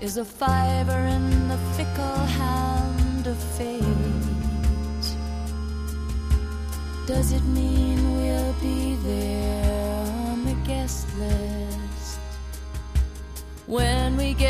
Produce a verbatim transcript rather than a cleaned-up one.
is a fiver in the fickle hand of fate. Does it mean we'll be there on the guest list when we get